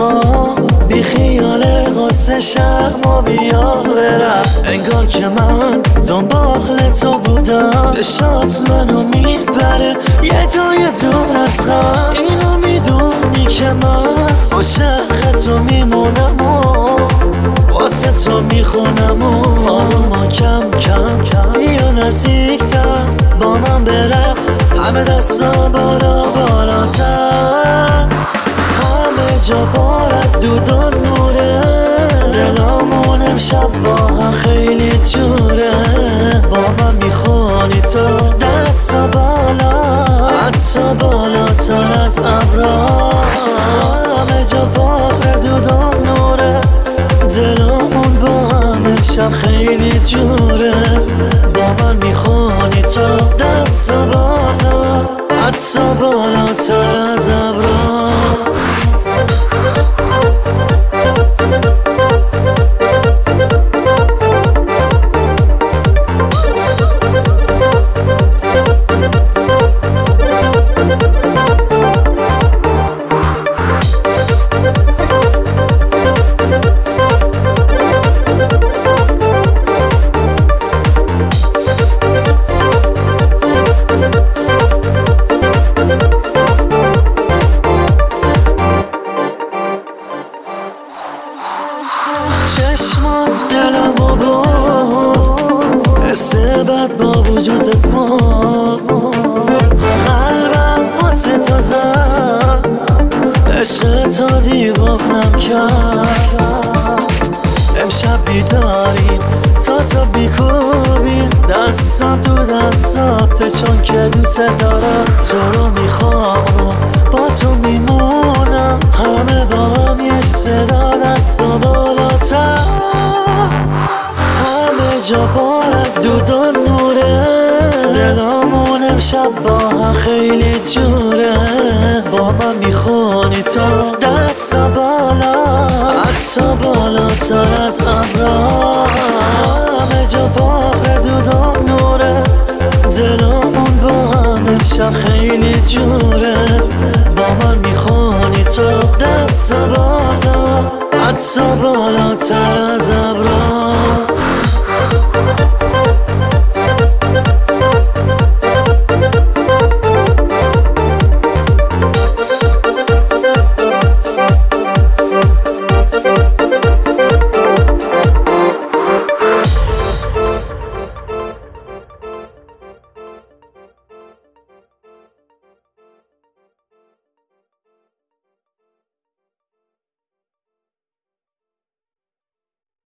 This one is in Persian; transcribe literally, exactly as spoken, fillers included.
بی خیال غصه شرم و بیا برم. انگار که من دنبال تو بودم، چشات منو میبره یه جای دور از غم. اینو میدونی که من عاشق تو میمونم و واسه تو میخونم و ما کم کم بیا نزدیکتر با من برقص، همه دستا بالا بالاتر، همه جا بار از دود و نوره، دلامون امشب با هم خیلی جوره. با من میخونی تو دستا بالا، حتی بالاتر از ابرا، همه جا بار دود و نوره، دلامون با هم امشب خیلی جوره. با من میخونی تو دستا بالا، حتی بالاتر از ابرا. چشمان دلم و بود حس بد با وجودت مار، قلبم واسه تو زد، عشق تو دیوانم کرد. امشب بیداریم تا تو بیکوبیم، دستم تو دستاته چون که دوست دارم. تو رو میخوام با تو میمونم، همه با هم یک صدا دست و بالاتر، همه جا بار از دود و نوره، دلامون امشب با هم خیلی جوره. با من میخونی تو دستا بالا، حتی بالاتر از ابرا، همه جا بار دود و نوره، دلامون با هم امشب خیلی جوره. با من میخونی تو دستا بالا، حتی بالاتر از ابرا.